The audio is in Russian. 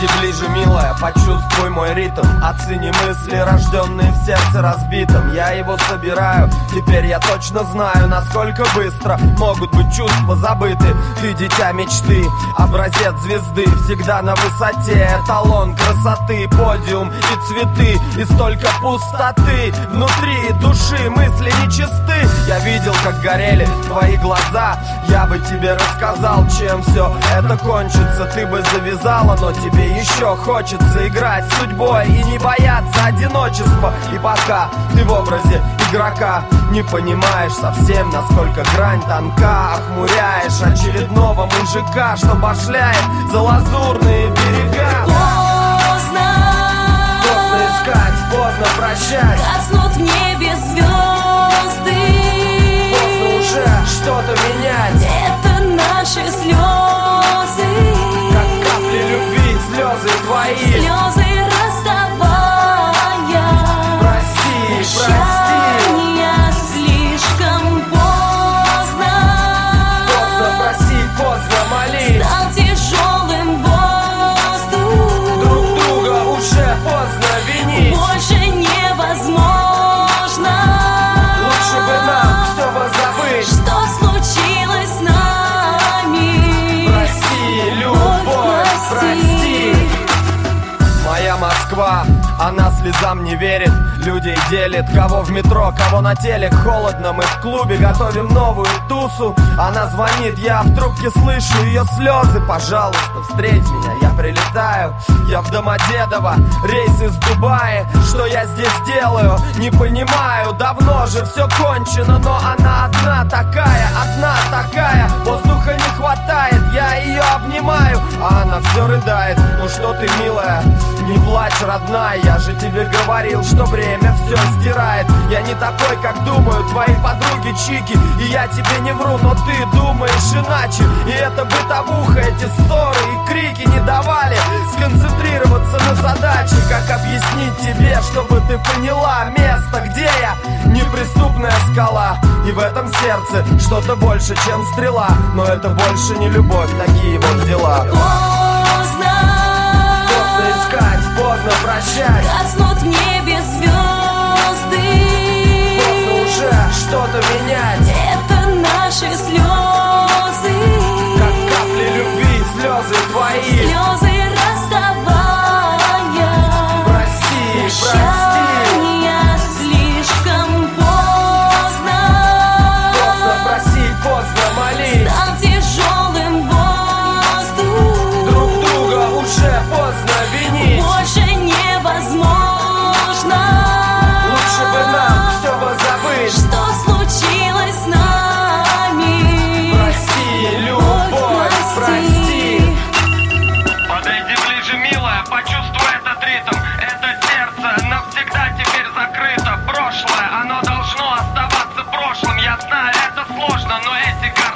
Подойди ближе, милая, почувствуй мой ритм. Оцени мысли, рожденные в сердце разбитом. Я его собираю, теперь я точно знаю, насколько быстро могут быть чувства забыты. Ты дитя мечты, образец звезды, всегда на высоте, эталон красоты, подиум и цветы, и столько пустоты внутри души, мысли нечисты. Я видел, как горели твои глаза, я бы тебе рассказал, чем все это кончится. Ты бы завязала, но тебе еще хочется играть с судьбой и не бояться одиночества. И пока ты в образе игрока не понимаешь совсем, насколько грань тонка, охмуряешь очередного мужика, что башляет за лазурные берега. Поздно искать, поздно прощать, гаснут в небе звезды. Поздно уже что-то менять. Это наши слезы, как капли любви, слезы твои, слезы расставания. Прости, прости. Прощания слишком поздно. Поздно просить, поздно молить. Стал тяжелым воздух. Друг друга уже поздно винить. Больше невозможно. Лучше бы нам все позабыть. Что случилось с нами? Прости, любовь, прости. Моя Москва, она слезам не верит. Людей делит, кого в метро, кого на телек. Холодно, мы в клубе готовим новую тусу. Она звонит, я в трубке слышу ее слезы. Пожалуйста, встреть меня, я прилетаю. Я в Домодедово, рейс из Дубая. Что я здесь делаю, не понимаю. Давно же все кончено, но она одна такая. Воздуха не хватает, я ее обнимаю, а она все рыдает. Ну что ты, милая, не плачь, родная. Я же тебе говорил, что время все стирает. Я не такой, как думают твои подруги чики. И я тебе не вру, но ты думаешь иначе. И это бытовуха, эти ссоры и крики не давали сконцентрироваться на задаче. Как объяснить тебе, чтобы ты поняла место, где я? Неприступная скала, и в этом сердце что-то больше, чем стрела. Но это больше не любовь, такие вот дела. Поздно Искать, поздно прощать, гаснут в небе звезды. поздно уже что-то менять. Это наши слезы, Как капли любви, слезы твои, слезы расставания. Прости, прости. Прощания слишком поздно. Поздно просить, поздно молить. Стал тяжелым воздух. Друг друга уже поздно винить. Больше невозможно. Лучше бы нам все позабыть. Что случилось с нами? Прости, любовь, прости. Подойди ближе, милая, почувствуй этот ритм. Это сердце навсегда теперь закрыто. Прошлое, оно должно оставаться прошлым. Я знаю, это сложно, но эти